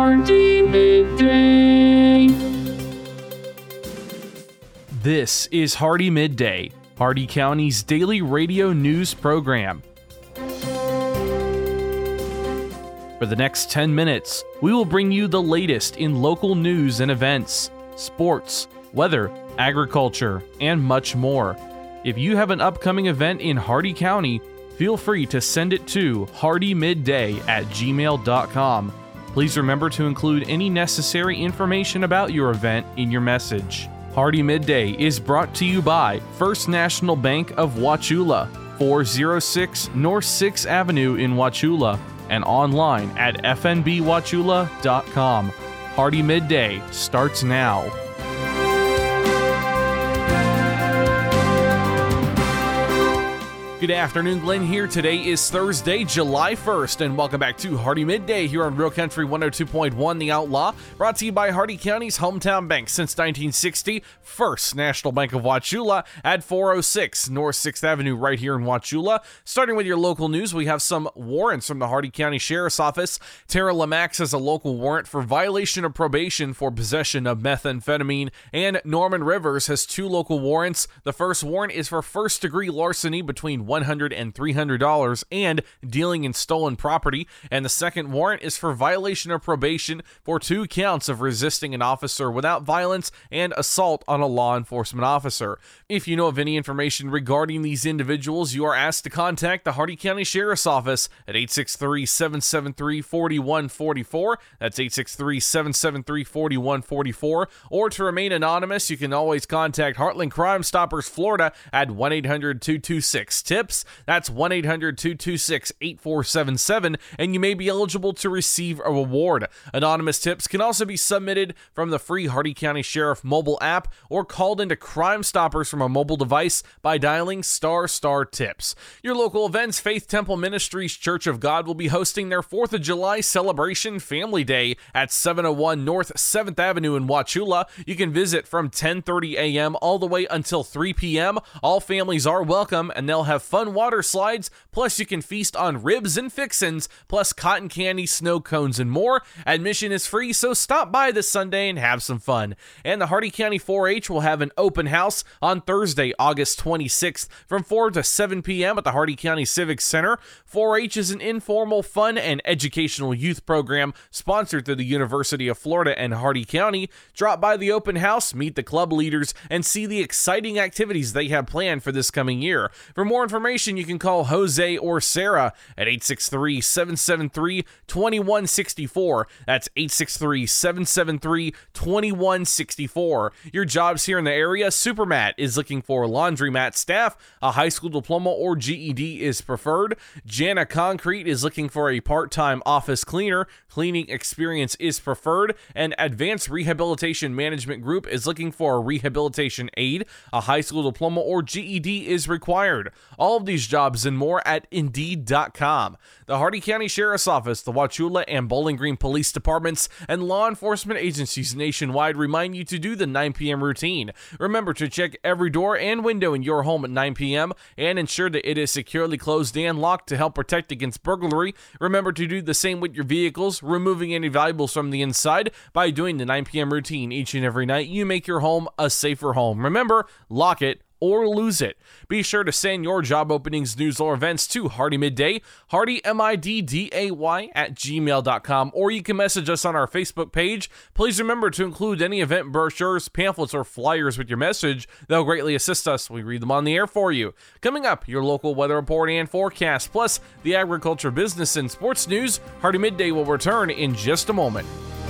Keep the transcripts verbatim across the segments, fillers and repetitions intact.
Hardy Midday. This is Hardy Midday, Hardy County's daily radio news program. For the next ten minutes, we will bring you the latest in local news and events, sports, weather, agriculture, and much more. If you have an upcoming event in Hardy County, feel free to send it to hardymidday at gmail dot com. Please remember to include any necessary information about your event in your message. Hardy Midday is brought to you by First National Bank of Wauchula, four oh six North sixth Avenue in Wauchula, and online at f n b wauchula dot com. Hardy Midday starts now. Good afternoon, Glenn here. Today is Thursday, July first, and welcome back to Hardy Midday here on Real Country one oh two point one The Outlaw, brought to you by Hardy County's hometown bank since nineteen sixty, First National Bank of Wauchula at four oh six North sixth Avenue right here in Wauchula. Starting with your local news, we have some warrants from the Hardy County Sheriff's Office. Tara Lomax has a local warrant for violation of probation for possession of methamphetamine, and Norman Rivers has two local warrants. The first warrant is for first-degree larceny between one hundred dollars and three hundred dollars and dealing in stolen property, and the second warrant is for violation of probation for two counts of resisting an officer without violence and assault on a law enforcement officer. If you know of any information regarding these individuals, you are asked to contact the Hardy County Sheriff's Office at eight six three, seven seven three, four one four four. That's eight six three, seven seven three, four one four four. Or to remain anonymous, you can always contact Heartland Crime Stoppers Florida at one eight hundred, two two six, T I P S. That's one eight hundred, two two six, eight four seven seven, and you may be eligible to receive a reward. Anonymous tips can also be submitted from the free Hardy County Sheriff mobile app or called into Crime Stoppers from a mobile device by dialing star star tips. Your local events, Faith Temple Ministries Church of God will be hosting their fourth of July celebration Family Day at seven oh one North seventh Avenue in Wauchula. You can visit from ten thirty a.m. all the way until three p.m. All families are welcome, and they'll have fun water slides, plus you can feast on ribs and fixins, plus cotton candy, snow cones, and more. Admission is free, so stop by this Sunday and have some fun. And the Hardy County four H will have an open house on Thursday, August twenty-sixth from four to seven p.m. at the Hardy County Civic Center. four H is an informal, fun, and educational youth program sponsored through the University of Florida and Hardy County. Drop by the open house, meet the club leaders, and see the exciting activities they have planned for this coming year. For more information, you can call Jose or Sarah at eight six three, seven seven three, two one six four. That's eight six three, seven seven three, two one six four. Your jobs here in the area: Supermat is looking for laundromat staff. A high school diploma or G E D is preferred. Jana Concrete is looking for a part-time office cleaner. Cleaning experience is preferred. And Advanced Rehabilitation Management Group is looking for a rehabilitation aide. A high school diploma or G E D is required. All of these jobs and more at Indeed dot com. The Hardy County Sheriff's Office, the Wauchula and Bowling Green Police Departments, and law enforcement agencies nationwide remind you to do the nine p.m. routine. Remember to check every door and window in your home at nine p.m. and ensure that it is securely closed and locked to help protect against burglary. Remember to do the same with your vehicles, removing any valuables from the inside. By doing the nine p.m. routine each and every night, you make your home a safer home. Remember, lock it or lose it. Be sure to send your job openings, news, or events to Hardy Midday, Hardy, M I D D A Y, at gmail dot com, or you can message us on our Facebook page. Please remember to include any event brochures, pamphlets, or flyers with your message. They'll greatly assist us. We read them on the air for you. Coming up, your local weather report and forecast, plus the agriculture, business, and sports news. Hardy Midday will return in just a moment.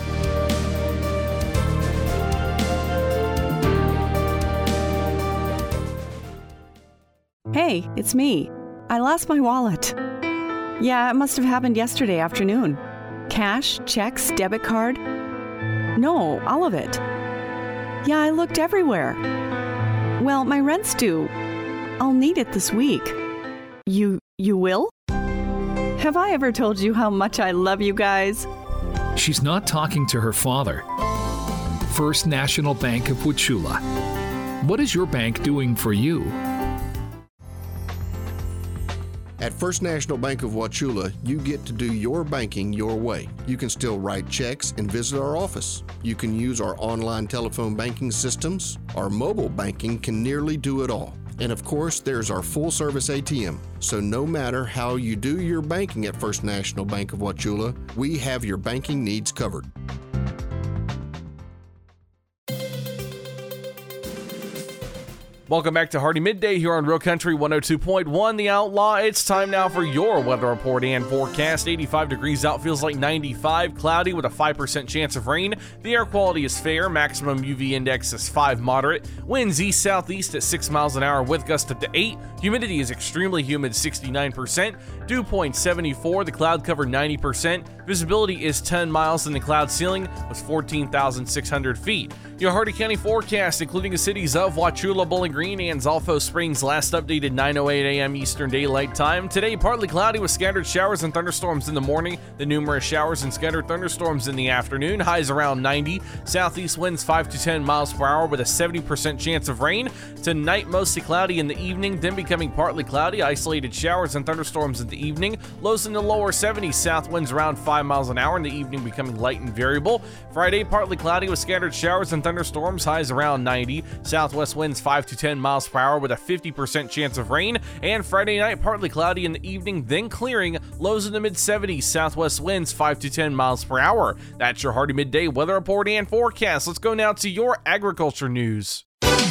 Hey, it's me. I lost my wallet. Yeah, it must have happened yesterday afternoon. Cash, checks, debit card. No, all of it. Yeah, I looked everywhere. Well, my rent's due. I'll need it this week. You, you will? Have I ever told you how much I love you guys? She's not talking to her father. First National Bank of Wauchula. What is your bank doing for you? At First National Bank of Wauchula, you get to do your banking your way. You can still write checks and visit our office. You can use our online telephone banking systems. Our mobile banking can nearly do it all. And of course, there's our full-service A T M. So no matter how you do your banking at First National Bank of Wauchula, we have your banking needs covered. Welcome back to Hardee Midday here on Real Country one oh two point one The Outlaw. It's time now for your weather report and forecast. eighty-five degrees out, feels like ninety-five, cloudy with a five percent chance of rain. The air quality is fair, maximum U V index is five moderate. Winds east-southeast at six miles an hour with gusts up to eight. Humidity is extremely humid, sixty-nine percent. Dew point seventy-four, the cloud cover ninety percent. Visibility is ten miles and the cloud ceiling was fourteen thousand six hundred feet. Your Hardee County forecast, including the cities of Wauchula, Bowling Green, and Zolfo Springs, last updated nine oh eight a.m. Eastern Daylight Time. Today, partly cloudy with scattered showers and thunderstorms in the morning, the numerous showers and scattered thunderstorms in the afternoon. Highs around ninety. Southeast winds five to ten miles per hour with a seventy percent chance of rain. Tonight, mostly cloudy in the evening, then becoming partly cloudy. Isolated showers and thunderstorms in the evening. Lows in the lower seventies. South winds around five miles an hour in the evening, becoming light and variable. Friday, partly cloudy with scattered showers and thunderstorms. Highs around ninety. Southwest winds five to ten miles per hour with a fifty percent chance of rain. And Friday night, partly cloudy in the evening, then clearing. Lows in the mid seventies. Southwest winds five to ten miles per hour. That's your Hardee Midday weather report and forecast. Let's go now to your agriculture news.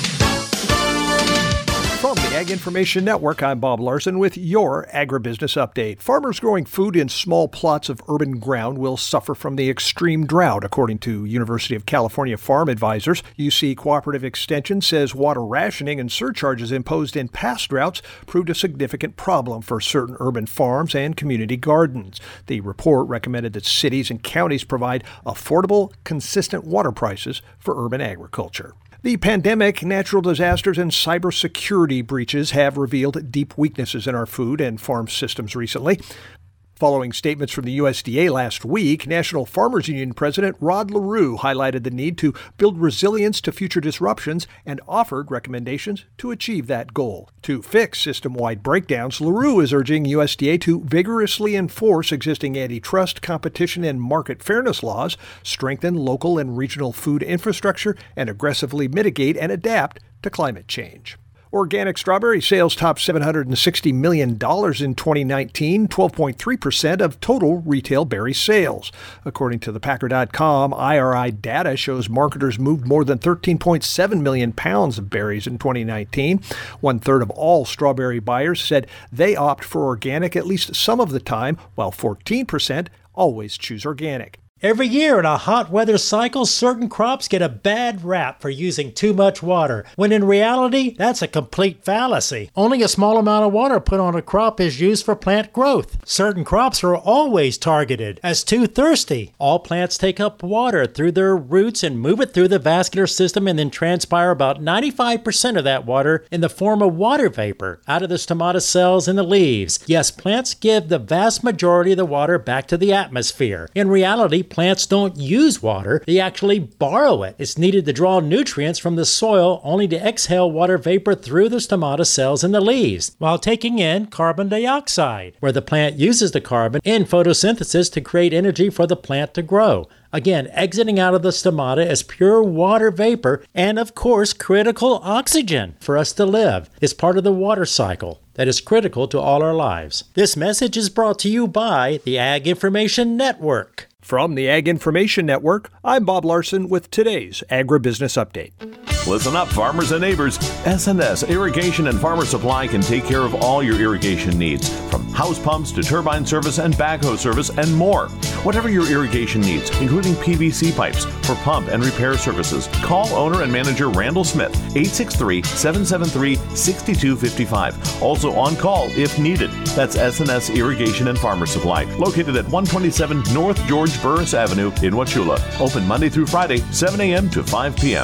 From the Ag Information Network, I'm Bob Larson with your agribusiness update. Farmers growing food in small plots of urban ground will suffer from the extreme drought, according to University of California Farm Advisors. U C Cooperative Extension says water rationing and surcharges imposed in past droughts proved a significant problem for certain urban farms and community gardens. The report recommended that cities and counties provide affordable, consistent water prices for urban agriculture. The pandemic, natural disasters, and cybersecurity breaches have revealed deep weaknesses in our food and farm systems recently. Following statements from the U S D A last week, National Farmers Union President Rod LaRue highlighted the need to build resilience to future disruptions and offered recommendations to achieve that goal. To fix system-wide breakdowns, LaRue is urging U S D A to vigorously enforce existing antitrust, competition, and market fairness laws, strengthen local and regional food infrastructure, and aggressively mitigate and adapt to climate change. Organic strawberry sales topped seven hundred sixty million dollars in twenty nineteen, twelve point three percent of total retail berry sales. According to the Packer dot com, I R I data shows marketers moved more than thirteen point seven million pounds of berries in twenty nineteen. One-third of all strawberry buyers said they opt for organic at least some of the time, while fourteen percent always choose organic. Every year in a hot weather cycle, certain crops get a bad rap for using too much water, when in reality, that's a complete fallacy. Only a small amount of water put on a crop is used for plant growth. Certain crops are always targeted as too thirsty. All plants take up water through their roots and move it through the vascular system and then transpire about ninety-five percent of that water in the form of water vapor out of the stomata cells in the leaves. Yes, plants give the vast majority of the water back to the atmosphere. In reality, plants don't use water, they actually borrow it. It's needed to draw nutrients from the soil only to exhale water vapor through the stomata cells in the leaves, while taking in carbon dioxide, where the plant uses the carbon in photosynthesis to create energy for the plant to grow. Again, exiting out of the stomata as pure water vapor and, of course, critical oxygen for us to live. It's part of the water cycle that is critical to all our lives. This message is brought to you by the Ag Information Network. From the Ag Information Network, I'm Bob Larson with today's Agribusiness Update. Listen up, farmers and neighbors. S and S Irrigation and Farmer Supply can take care of all your irrigation needs, from house pumps to turbine service and backhoe service and more. Whatever your irrigation needs, including P V C pipes for pump and repair services, call owner and manager Randall Smith, eight six three, seven seven three, six two five five. Also on call if needed. That's S and S Irrigation and Farmer Supply, located at one twenty-seven North George Burris Avenue in Wauchula. Open Monday through Friday, seven a.m. to five p.m.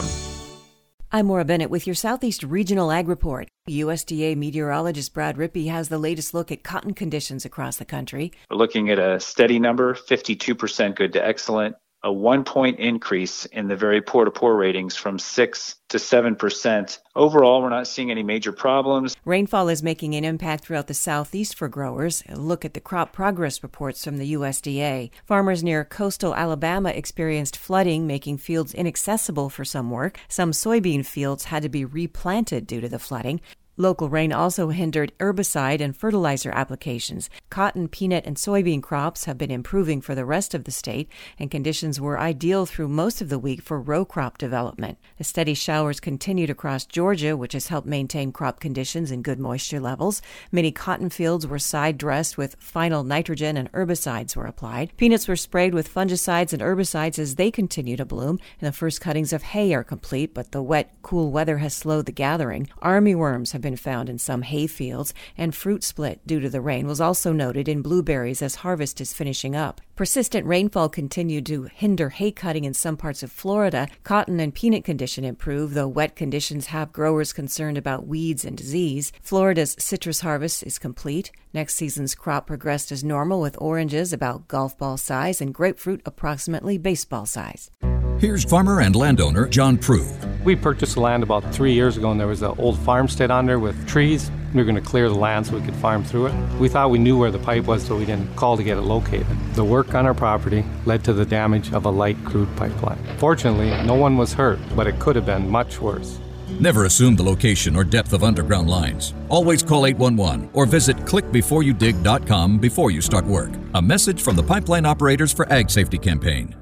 I'm Maura Bennett with your Southeast Regional Ag Report. U S D A meteorologist Brad Rippey has the latest look at cotton conditions across the country. We're looking at a steady number, fifty-two percent good to excellent. a one-point increase in the very poor-to-poor ratings from six to seven percent. Overall, we're not seeing any major problems. Rainfall is making an impact throughout the southeast for growers. A look at the crop progress reports from the U S D A. Farmers near coastal Alabama experienced flooding, making fields inaccessible for some work. Some soybean fields had to be replanted due to the flooding. Local rain also hindered herbicide and fertilizer applications. Cotton, peanut, and soybean crops have been improving for the rest of the state, and conditions were ideal through most of the week for row crop development. The steady showers continued across Georgia, which has helped maintain crop conditions and good moisture levels. Many cotton fields were side-dressed with final nitrogen, and herbicides were applied. Peanuts were sprayed with fungicides and herbicides as they continue to bloom, and the first cuttings of hay are complete, but the wet, cool weather has slowed the gathering. Armyworms have been found in some hay fields, and fruit split due to the rain was also noted in blueberries as harvest is finishing up. Persistent rainfall continued to hinder hay cutting in some parts of Florida. Cotton and peanut condition improved, though wet conditions have growers concerned about weeds and disease. Florida's citrus harvest is complete. Next season's crop progressed as normal, with oranges about golf ball size and grapefruit approximately baseball size. Here's farmer and landowner John Prue. We purchased the land about three years ago, and there was an old farmstead on there with trees. We were going to clear the land so we could farm through it. We thought we knew where the pipe was, so we didn't call to get it located. The work on our property led to the damage of a light crude pipeline. Fortunately, no one was hurt, but it could have been much worse. Never assume the location or depth of underground lines. Always call eight one one or visit click before you dig dot com before you start work. A message from the Pipeline Operators for Ag Safety campaign.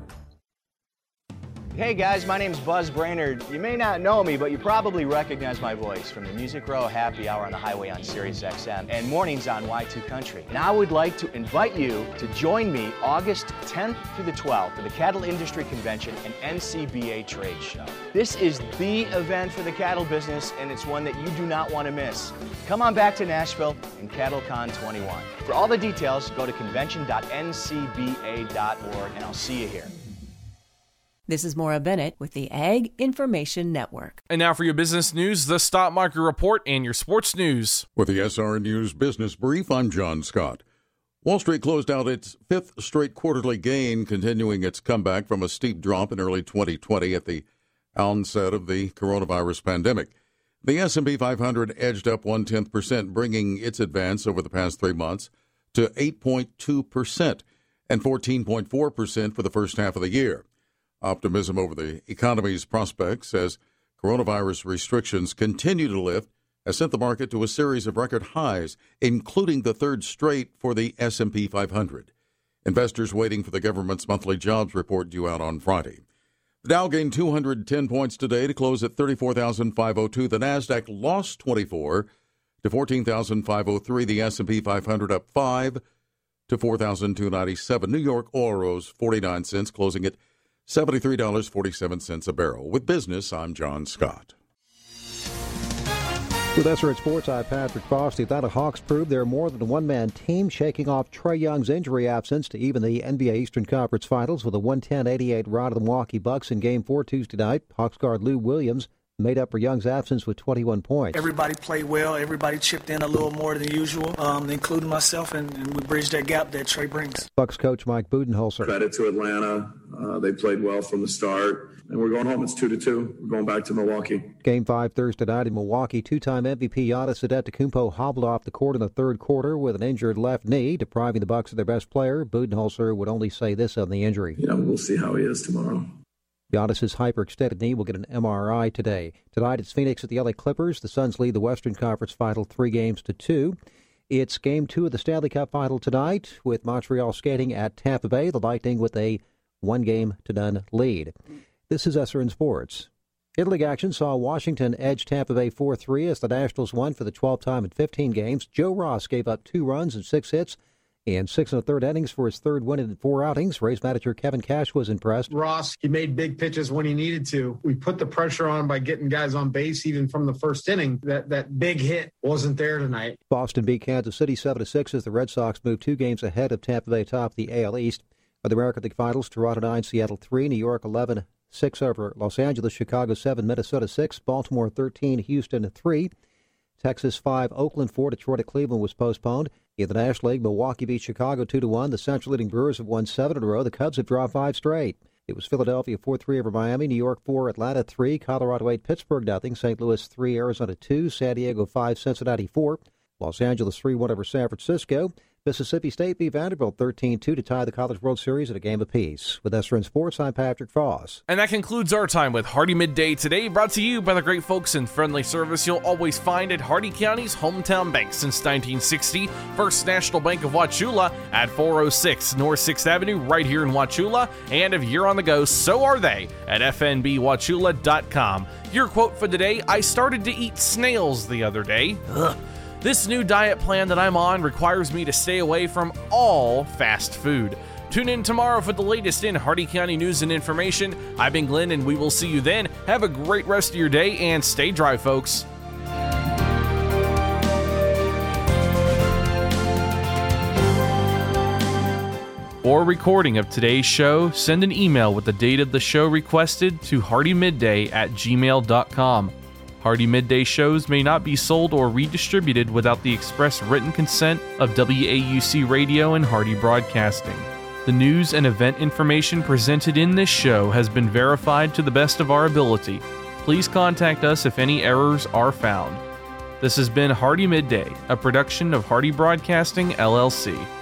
Hey guys, my name's Buzz Brainerd. You may not know me, but you probably recognize my voice from the Music Row Happy Hour on the Highway on Sirius X M and mornings on Y two Country. And I would like to invite you to join me August tenth through the twelfth for the Cattle Industry Convention and N C B A Trade Show. This is the event for the cattle business, and it's one that you do not want to miss. Come on back to Nashville and CattleCon twenty-one. For all the details, go to convention dot N C B A dot org, and I'll see you here. This is Maura Bennett with the Ag Information Network. And now for your business news, the stock market report, and your sports news. With the S R News Business Brief, I'm John Scott. Wall Street closed out its fifth straight quarterly gain, continuing its comeback from a steep drop in early twenty twenty at the onset of the coronavirus pandemic. The S and P five hundred edged up one-tenth percent, bringing its advance over the past three months to eight point two percent and fourteen point four percent for the first half of the year. Optimism over the economy's prospects as coronavirus restrictions continue to lift has sent the market to a series of record highs, including the third straight for the S and P five hundred. Investors waiting for the government's monthly jobs report due out on Friday. The Dow gained two hundred ten points today to close at thirty-four thousand five hundred two. The Nasdaq lost twenty-four to fourteen thousand five hundred three. The S and P five hundred up five to four thousand two hundred ninety-seven. New York oil rose forty-nine cents, closing at seventy-three dollars and forty-seven cents a barrel. With business, I'm John Scott. With S R N Sports, I'm Patrick Frost. The Atlanta Hawks proved they're more than a one-man team, shaking off Trae Young's injury absence to even the N B A Eastern Conference Finals with a one ten eighty-eight rout of the Milwaukee Bucks in Game four Tuesday night. Hawks guard Lou Williams made up for Young's absence with twenty-one points. Everybody played well. Everybody chipped in a little more than usual, um, including myself, and, and we bridged that gap that Trae brings. Bucks coach Mike Budenholzer. Credit to Atlanta. Uh, they played well from the start. And we're going home. It's two to two. We're going back to Milwaukee. Game five Thursday night in Milwaukee. Two-time M V P Giannis Antetokounmpo hobbled off the court in the third quarter with an injured left knee, depriving the Bucks of their best player. Budenholzer would only say this on the injury. Yeah, we'll see how he is tomorrow. Giannis's hyperextended knee will get an M R I today. Tonight it's Phoenix at the L A Clippers. The Suns lead the Western Conference Final three games to two. It's Game two of the Stanley Cup Final tonight with Montreal skating at Tampa Bay. The Lightning with a one-game to none lead. This is S R N Sports. Interleague action saw Washington edge Tampa Bay four three as the Nationals won for the twelfth time in fifteen games. Joe Ross gave up two runs and six hits in six and a third innings for his third win in four outings. Rays manager Kevin Cash was impressed. Ross, he made big pitches when he needed to. We put the pressure on by getting guys on base even from the first inning. That that big hit wasn't there tonight. Boston beat Kansas City seven to six as the Red Sox moved two games ahead of Tampa Bay atop the A L East. Of the American League Finals, Toronto nine, Seattle three, New York eleven, six over Los Angeles, Chicago seven, Minnesota six, Baltimore thirteen, Houston three, Texas five, Oakland four, Detroit at Cleveland was postponed. In the National League, Milwaukee beat Chicago two to one. The Central leading Brewers have won seven in a row. The Cubs have dropped five straight. It was Philadelphia four three over Miami, New York four, Atlanta three, Colorado eight, Pittsburgh nothing, Saint Louis three, Arizona two, San Diego five, Cincinnati four, Los Angeles three one over San Francisco. Mississippi State beat Vanderbilt thirteen two to tie the College World Series at a game apiece. With S R N Sports, I'm Patrick Foss. And that concludes our time with Hardee Midday today, brought to you by the great folks in friendly service you'll always find at Hardee County's hometown bank since nineteen sixty, First National Bank of Wauchula at four oh six North sixth Avenue right here in Wauchula. And if you're on the go, so are they at f n b wauchula dot com. Your quote for today: I started to eat snails the other day. Ugh. This new diet plan that I'm on requires me to stay away from all fast food. Tune in tomorrow for the latest in Hardee County news and information. I've been Glenn, and we will see you then. Have a great rest of your day, and stay dry, folks. For a recording of today's show, send an email with the date of the show requested to hardymidday at gmail dot com. Hardee Midday shows may not be sold or redistributed without the express written consent of W A U C Radio and Hardee Broadcasting. The news and event information presented in this show has been verified to the best of our ability. Please contact us if any errors are found. This has been Hardee Midday, a production of Hardee Broadcasting, L L C.